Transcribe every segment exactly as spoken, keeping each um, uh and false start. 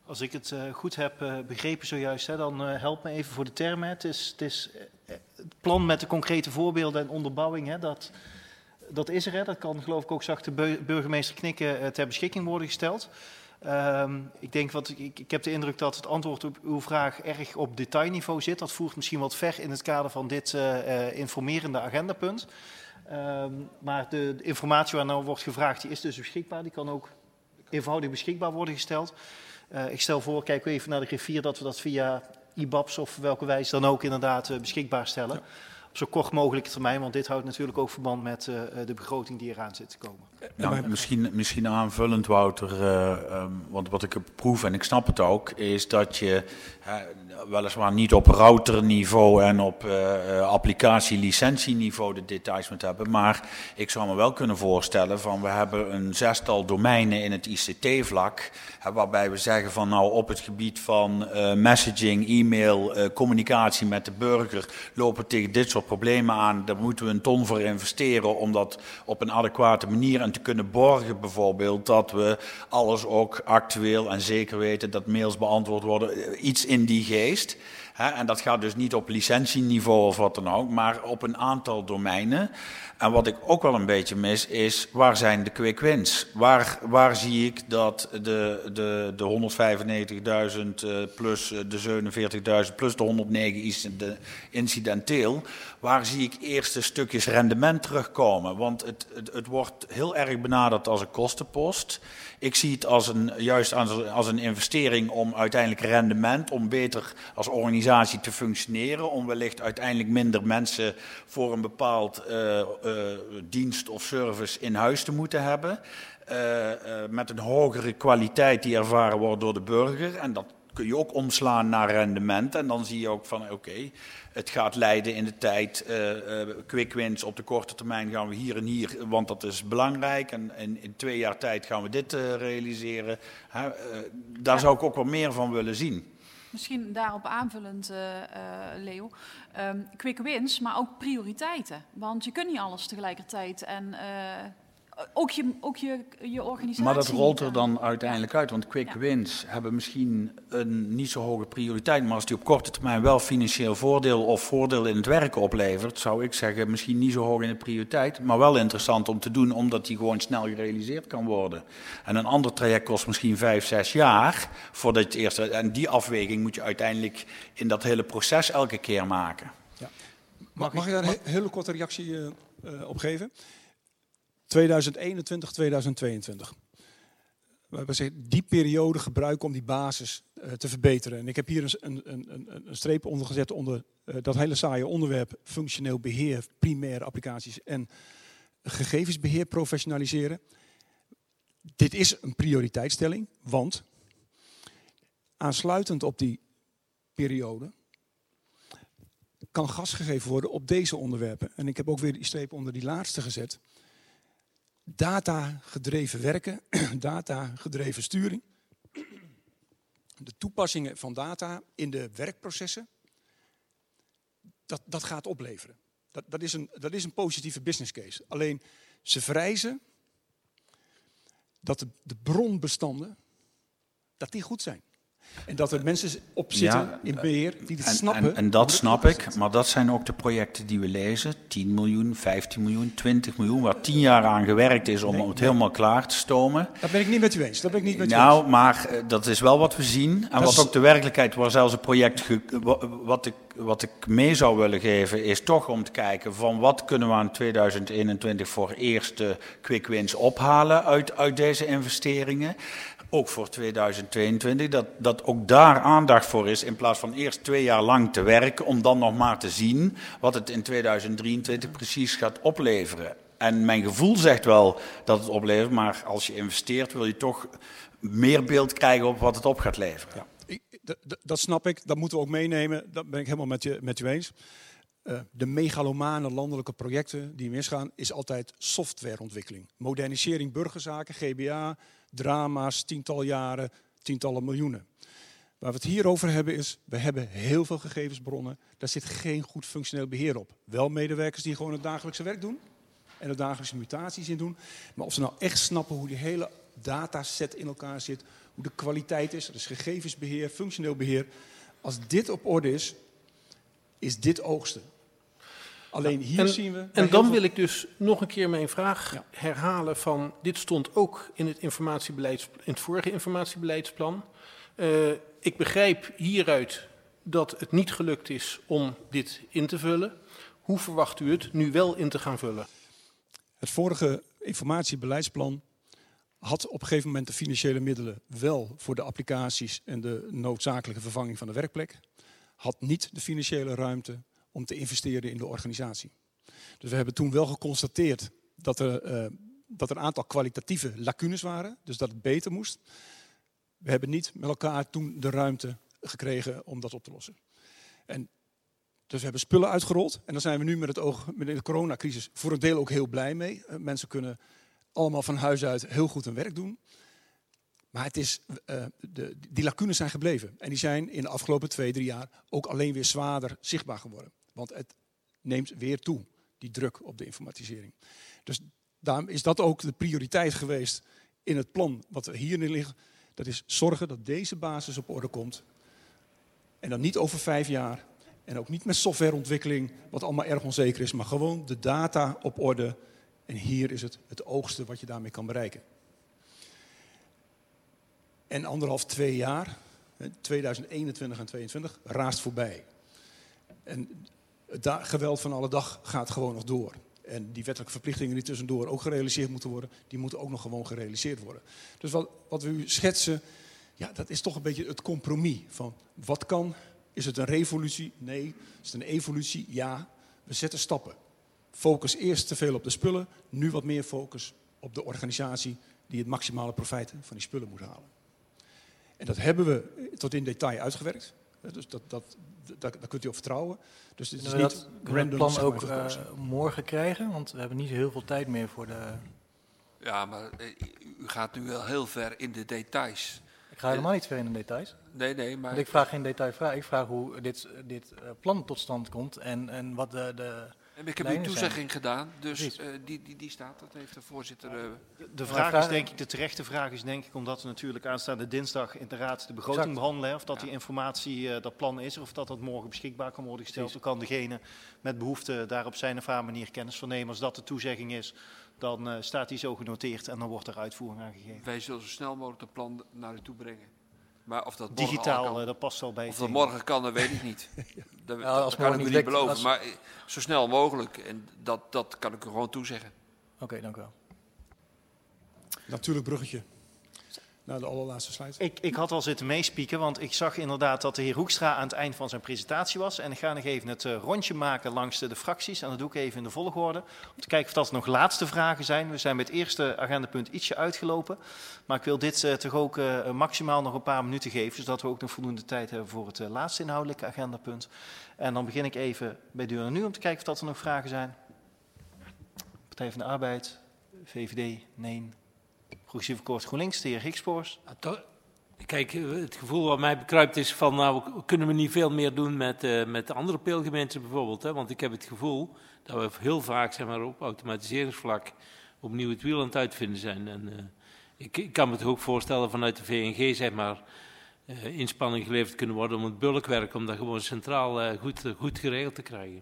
Als ik het uh, goed heb uh, begrepen zojuist, hè, dan uh, help me even voor de termen. Het is, het is uh, het plan met de concrete voorbeelden en onderbouwing, hè, dat, dat is er. Hè, dat kan, geloof ik, ook zag de burgemeester Knikken uh, ter beschikking worden gesteld. Um, ik denk wat ik, ik heb de indruk dat het antwoord op uw vraag erg op detailniveau zit. Dat voert misschien wat ver in het kader van dit uh, uh, informerende agendapunt. Um, maar de, de informatie waar nou wordt gevraagd, die is dus beschikbaar. Die kan ook eenvoudig beschikbaar worden gesteld. Uh, ik stel voor, kijk even naar de griffier, dat we dat via I B A B S of welke wijze dan ook inderdaad uh, beschikbaar stellen. Ja. Op zo kort mogelijke termijn, want dit houdt natuurlijk ook verband met uh, de begroting die eraan zit te komen. Nou, misschien, misschien aanvullend, Wouter, uh, um, want wat ik heb proef en ik snap het ook, is dat je uh, weliswaar niet op routerniveau en op uh, applicatie-licentieniveau de details moet hebben, maar ik zou me wel kunnen voorstellen van we hebben een zestal domeinen in het I C T-vlak, uh, waarbij we zeggen van nou op het gebied van uh, messaging, e-mail, uh, communicatie met de burger lopen tegen dit soort problemen aan, daar moeten we een ton voor investeren om dat op een adequate manier en te kunnen borgen bijvoorbeeld dat we alles ook actueel en zeker weten dat mails beantwoord worden, iets in die geest. Hè? En dat gaat dus niet op licentieniveau of wat dan ook, maar op een aantal domeinen. En wat ik ook wel een beetje mis is, waar zijn de quick wins? Waar, waar zie ik dat de, de, de honderdvijfennegentigduizend uh, plus de zevenenveertigduizend plus de honderdnegen incidenteel, waar zie ik eerste stukjes rendement terugkomen? Want het, het, het wordt heel erg benaderd als een kostenpost. Ik zie het als een, juist als, als een investering om uiteindelijk rendement, om beter als organisatie te functioneren, om wellicht uiteindelijk minder mensen voor een bepaald uh, uh, dienst of service in huis te moeten hebben. Uh, uh, met een hogere kwaliteit die ervaren wordt door de burger. En dat kun je ook omslaan naar rendement. En dan zie je ook van oké, okay, het gaat leiden in de tijd. Uh, uh, quick wins op de korte termijn gaan we hier en hier, want dat is belangrijk. En, en in twee jaar tijd gaan we dit uh, realiseren. Huh, uh, daar ja. zou ik ook wel meer van willen zien. Misschien daarop aanvullend, uh, uh, Leo. Um, quick wins, maar ook prioriteiten. Want je kunt niet alles tegelijkertijd. En uh, ook, je, ook je, je organisatie. Maar dat rolt er dan uiteindelijk uit. Want quick ja. wins hebben misschien een niet zo hoge prioriteit. Maar als die op korte termijn wel financieel voordeel of voordeel in het werken oplevert, zou ik zeggen misschien niet zo hoog in de prioriteit. Maar wel interessant om te doen, omdat die gewoon snel gerealiseerd kan worden. En een ander traject kost misschien vijf, zes jaar voordat je het eerste. En die afweging moet je uiteindelijk in dat hele proces elke keer maken. Ja. Mag, mag ik daar een hele korte reactie uh, uh, op geven? tweeduizend eenentwintig, tweeduizend tweeëntwintig. We hebben gezegd, die periode gebruiken om die basis uh, te verbeteren. En ik heb hier een, een, een, een streep onder gezet onder uh, dat hele saaie onderwerp functioneel beheer, primaire applicaties en gegevensbeheer professionaliseren. Dit is een prioriteitsstelling, want aansluitend op die periode kan gas gegeven worden op deze onderwerpen. En ik heb ook weer die streep onder die laatste gezet. Data-gedreven werken, data-gedreven sturing. De toepassingen van data in de werkprocessen, dat, dat gaat opleveren. Dat, dat, is een, dat is een positieve business case. Alleen ze vereisen dat de, de bronbestanden dat die goed zijn. En dat er mensen op zitten ja, in beheer die het en, snappen. En, en dat snap ik, maar dat zijn ook de projecten die we lezen. tien miljoen, vijftien miljoen, twintig miljoen, waar tien jaar aan gewerkt is om nee, het nee. helemaal klaar te stomen. Dat ben ik niet met u eens. Dat ben ik niet met nou, u eens. maar uh, dat is wel wat we zien. En dat wat is... ook de werkelijkheid, waar zelfs een project, ge, wat, ik, wat ik mee zou willen geven, is toch om te kijken van wat kunnen we aan tweeduizend eenentwintig voor eerste quick wins ophalen uit, uit deze investeringen. Ook voor tweeduizend tweeëntwintig, dat, dat ook daar aandacht voor is, in plaats van eerst twee jaar lang te werken, om dan nog maar te zien wat het in tweeduizend drieëntwintig precies gaat opleveren. En mijn gevoel zegt wel dat het oplevert, maar als je investeert wil je toch meer beeld krijgen op wat het op gaat leveren. Ja, ik, d- d- dat snap ik, dat moeten we ook meenemen, dat ben ik helemaal met je, met u eens. Uh, de megalomane landelijke projecten die misgaan, is altijd softwareontwikkeling. Modernisering burgerzaken, G B A, drama's, tiental jaren, tientallen miljoenen. Waar we het hier over hebben is, we hebben heel veel gegevensbronnen. Daar zit geen goed functioneel beheer op. Wel medewerkers die gewoon het dagelijkse werk doen en er dagelijkse mutaties in doen. Maar of ze nou echt snappen hoe die hele dataset in elkaar zit, hoe de kwaliteit is. Dat is gegevensbeheer, functioneel beheer. Als dit op orde is, is dit oogsten. Alleen hier en, zien we... En dan veel... wil ik dus nog een keer mijn vraag ja. herhalen van... Dit stond ook in het, informatiebeleids, in het vorige informatiebeleidsplan. Uh, ik begrijp hieruit dat het niet gelukt is om dit in te vullen. Hoe verwacht u het nu wel in te gaan vullen? Het vorige informatiebeleidsplan had op een gegeven moment de financiële middelen wel voor de applicaties en de noodzakelijke vervanging van de werkplek. Had niet de financiële ruimte om te investeren in de organisatie. Dus we hebben toen wel geconstateerd dat er, uh, dat er een aantal kwalitatieve lacunes waren, dus dat het beter moest. We hebben niet met elkaar toen de ruimte gekregen om dat op te lossen. En dus we hebben spullen uitgerold en daar zijn we nu met het oog met de coronacrisis voor een deel ook heel blij mee. Uh, mensen kunnen allemaal van huis uit heel goed hun werk doen. Maar het is, uh, de, die lacunes zijn gebleven. En die zijn in de afgelopen twee, drie jaar ook alleen weer zwaarder zichtbaar geworden. Want het neemt weer toe, die druk op de informatisering. Dus daarom is dat ook de prioriteit geweest in het plan wat er hierin ligt. Dat is zorgen dat deze basis op orde komt. En dan niet over vijf jaar. En ook niet met softwareontwikkeling, wat allemaal erg onzeker is. Maar gewoon de data op orde. En hier is het het oogste wat je daarmee kan bereiken. En anderhalf, twee jaar, tweeduizend eenentwintig en tweeëntwintig, raast voorbij. En het geweld van alle dag gaat gewoon nog door. En die wettelijke verplichtingen die tussendoor ook gerealiseerd moeten worden, die moeten ook nog gewoon gerealiseerd worden. Dus wat, wat we u schetsen, ja, dat is toch een beetje het compromis van wat kan. Is het een revolutie? Nee. Is het een evolutie? Ja. We zetten stappen. Focus eerst te veel op de spullen, nu wat meer focus op de organisatie die het maximale profijt van die spullen moet halen. En dat hebben we tot in detail uitgewerkt. Dus dat, dat, dat, daar kunt u op vertrouwen. Dus het is kunnen we niet dat, random. Kunnen we het plan zeg maar, ook uh, morgen krijgen? Want we hebben niet heel veel tijd meer voor de... Ja, maar u gaat nu wel heel ver in de details. Ik ga helemaal niet ver in de details. Nee, nee, maar... Want ik vraag geen detailvraag. Ik vraag hoe dit, dit uh, plan tot stand komt en, en wat de... de En ik heb u toezegging zijn. gedaan, dus uh, die, die, die staat. Dat heeft de voorzitter... Uh, de, de vraag is denk ik, de terechte vraag is denk ik, omdat we natuurlijk aanstaande dinsdag in de raad de begroting exact. behandelen. Of dat ja. die informatie, uh, dat plan is, of dat dat morgen beschikbaar kan worden gesteld. Dan kan degene met behoefte daar op zijn of haar manier kennis van nemen. Als dat de toezegging is, dan uh, staat die zo genoteerd en dan wordt er uitvoering aan gegeven. Wij zullen zo snel mogelijk het plan naar u toe brengen. Maar of dat digitaal, kan, uh, dat past wel bij. Of dat morgen kan, dat weet ik niet. Dat, ja, dat kan ik u niet beloven, als... maar zo snel mogelijk. En dat, dat kan ik u gewoon toezeggen. Oké, okay, dank u wel. Natuurlijk bruggetje naar de allerlaatste slide. Ik, ik had al zitten meespieken, want ik zag inderdaad dat de heer Hoekstra aan het eind van zijn presentatie was. En ik ga nog even het uh, rondje maken langs de, de fracties. En dat doe ik even in de volgorde. Om te kijken of dat nog laatste vragen zijn. We zijn bij het eerste agendapunt ietsje uitgelopen. Maar ik wil dit uh, toch ook uh, maximaal nog een paar minuten geven. Zodat we ook nog voldoende tijd hebben voor het uh, laatste inhoudelijke agendapunt. En dan begin ik even bij Deur en Nu om te kijken of dat er nog vragen zijn. Partij van de Arbeid, V V D, nee. Progressief Akkoord GroenLinks, de heer Hikspoors. Kijk, het gevoel wat mij bekruipt is van, nou, kunnen we niet veel meer doen met, uh, met de andere peelgemeenten bijvoorbeeld. Hè? Want ik heb het gevoel dat we heel vaak, zeg maar, op automatiseringsvlak opnieuw het wiel aan het uitvinden zijn. En uh, ik, ik kan me toch ook voorstellen vanuit de V N G, zeg maar, uh, inspanning geleverd kunnen worden om het bulkwerk, om dat gewoon centraal uh, goed, uh, goed geregeld te krijgen.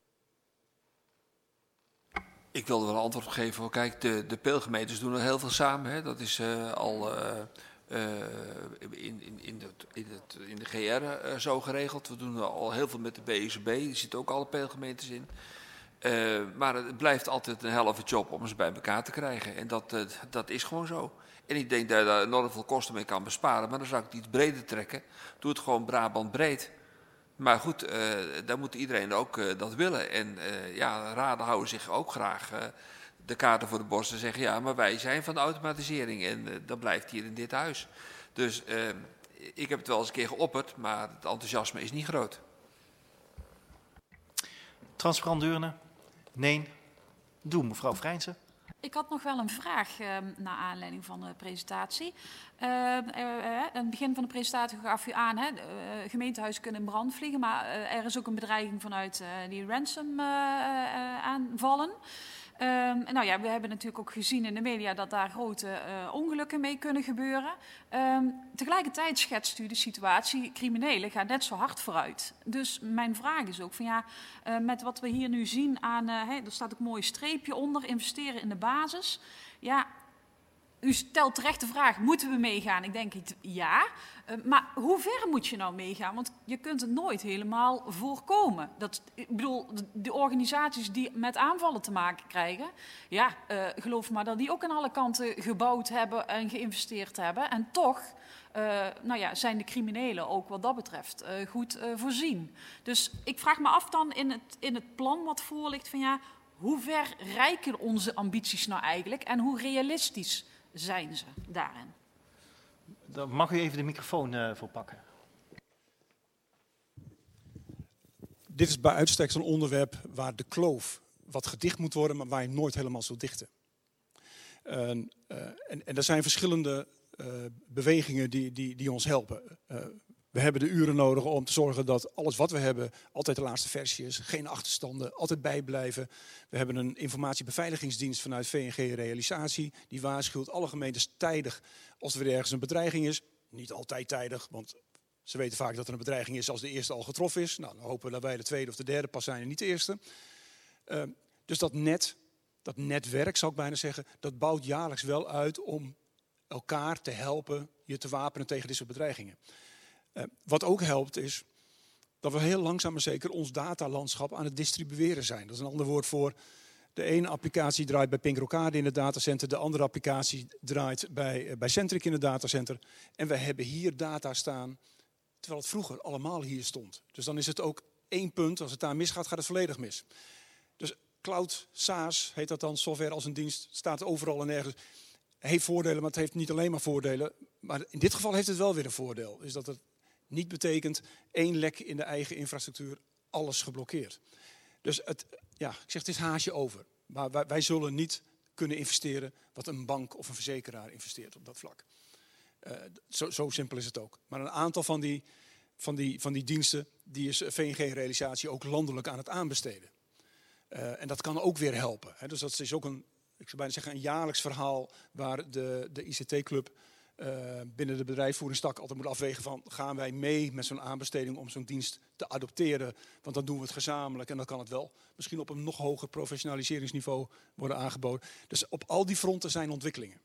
Ik wilde wel een antwoord op geven. Kijk, de, de peelgemeentes doen er heel veel samen. Hè. Dat is uh, al uh, uh, in, in, in, het, in, het, in de G R uh, zo geregeld. We doen al heel veel met de B U C B. Er zitten ook alle peelgemeentes in. Uh, maar het blijft altijd een helft job om ze bij elkaar te krijgen. En dat, uh, dat is gewoon zo. En ik denk dat je daar enorm veel kosten mee kan besparen. Maar dan zou ik het iets breder trekken. Doe het gewoon Brabant breed. Maar goed, uh, dan moet iedereen ook uh, dat willen. En uh, ja, raden houden zich ook graag uh, de kaarten voor de borst en zeggen... ja, maar wij zijn van de automatisering en uh, dat blijft hier in dit huis. Dus uh, ik heb het wel eens een keer geopperd, maar het enthousiasme is niet groot. Transparant Deurne? Nee. Doe, mevrouw Vrijnsen. Ik had nog wel een vraag uh, naar aanleiding van de presentatie. Uh, uh, uh, aan het begin van de presentatie gaf u aan, hè, uh, gemeentehuizen kunnen in brand vliegen, maar uh, er is ook een bedreiging vanuit uh, die ransom uh, uh, aanvallen. Um, nou ja, we hebben natuurlijk ook gezien in de media dat daar grote uh, ongelukken mee kunnen gebeuren. Um, tegelijkertijd schetst u de situatie, criminelen gaan net zo hard vooruit. Dus mijn vraag is ook van ja, uh, met wat we hier nu zien aan, uh, hey, er staat ook een mooi streepje onder, investeren in de basis. Ja, u stelt terecht de vraag, moeten we meegaan? Ik denk ja, uh, maar hoe ver moet je nou meegaan? Want je kunt het nooit helemaal voorkomen. Dat, ik bedoel, de, de organisaties die met aanvallen te maken krijgen, ja, uh, geloof maar dat die ook aan alle kanten gebouwd hebben en geïnvesteerd hebben. En toch uh, nou ja, zijn de criminelen ook wat dat betreft uh, goed uh, voorzien. Dus ik vraag me af dan in het, in het plan wat voor ligt van ja, hoe ver reiken onze ambities nou eigenlijk en hoe realistisch zijn ze daarin? Dan mag u even de microfoon uh, voor pakken. Dit is bij uitstek zo'n onderwerp waar de kloof wat gedicht moet worden, maar waar je nooit helemaal zult dichten. Uh, uh, en, en er zijn verschillende uh, bewegingen die, die, die ons helpen. Uh, we hebben de uren nodig om te zorgen dat alles wat we hebben altijd de laatste versie is. Geen achterstanden, altijd bijblijven. We hebben een informatiebeveiligingsdienst vanuit V N G Realisatie. Die waarschuwt alle gemeentes tijdig als er weer ergens een bedreiging is. Niet altijd tijdig, want ze weten vaak dat er een bedreiging is als de eerste al getroffen is. Nou, dan hopen we dat wij de tweede of de derde pas zijn en niet de eerste. Uh, dus dat net, dat netwerk zou ik bijna zeggen, dat bouwt jaarlijks wel uit om elkaar te helpen je te wapenen tegen dit soort bedreigingen. Uh, wat ook helpt is dat we heel langzaam maar zeker ons datalandschap aan het distribueren zijn. Dat is een ander woord voor de ene applicatie draait bij Pink Rocade in het datacenter, de andere applicatie draait bij, uh, bij Centric in het datacenter. En we hebben hier data staan, terwijl het vroeger allemaal hier stond. Dus dan is het ook één punt, als het daar misgaat, gaat het volledig mis. Dus cloud, SaaS, heet dat dan, software als een dienst, staat overal en nergens. Heeft voordelen, maar het heeft niet alleen maar voordelen. Maar in dit geval heeft het wel weer een voordeel. Is dat het niet betekent één lek in de eigen infrastructuur, alles geblokkeerd. Dus het, ja, ik zeg, het is haasje over. Maar wij, wij zullen niet kunnen investeren wat een bank of een verzekeraar investeert op dat vlak. Uh, zo, zo simpel is het ook. Maar een aantal van die, van die, van die diensten, die is V N G-realisatie ook landelijk aan het aanbesteden. Uh, en dat kan ook weer helpen. Hè. Dus dat is ook een, ik zou bijna zeggen, een jaarlijks verhaal waar de, de I C T-club uh, binnen de bedrijfsvoeringstak altijd moet afwegen van, gaan wij mee met zo'n aanbesteding om zo'n dienst te adopteren? Want dan doen we het gezamenlijk en dan kan het wel misschien op een nog hoger professionaliseringsniveau worden aangeboden. Dus op al die fronten zijn ontwikkelingen.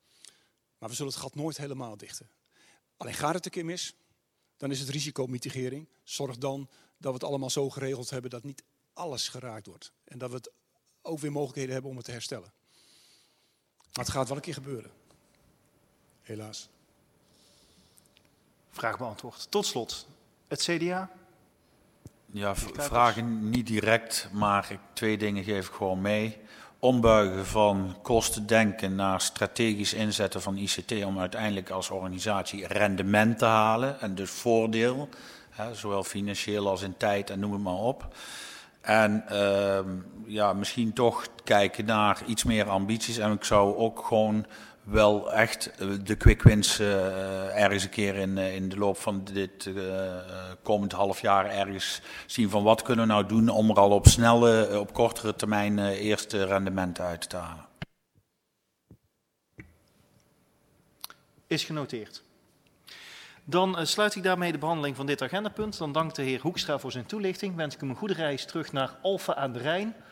Maar we zullen het gat nooit helemaal dichten. Alleen gaat het een keer mis, dan is het risicomitigering. Zorg dan dat we het allemaal zo geregeld hebben dat niet alles geraakt wordt. En dat we het ook weer mogelijkheden hebben om het te herstellen. Maar het gaat wel een keer gebeuren. Helaas. Vraag beantwoord. Tot slot, het C D A? Ja, vragen niet direct, maar ik, twee dingen geef ik gewoon mee. Ombuigen van kostendenken naar strategisch inzetten van I C T om uiteindelijk als organisatie rendement te halen. En dus voordeel, hè, zowel financieel als in tijd en noem het maar op. En uh, ja, misschien toch kijken naar iets meer ambities. En ik zou ook gewoon wel echt de quick wins uh, ergens een keer in, in de loop van dit uh, komend half jaar ergens zien van wat kunnen we nou doen om er al op snelle, op kortere termijn uh, eerste rendementen uit te halen. Is genoteerd. Dan uh, sluit ik daarmee de behandeling van dit agendapunt. Dan dank de heer Hoekstra voor zijn toelichting. Wens ik hem een goede reis terug naar Alphen aan de Rijn.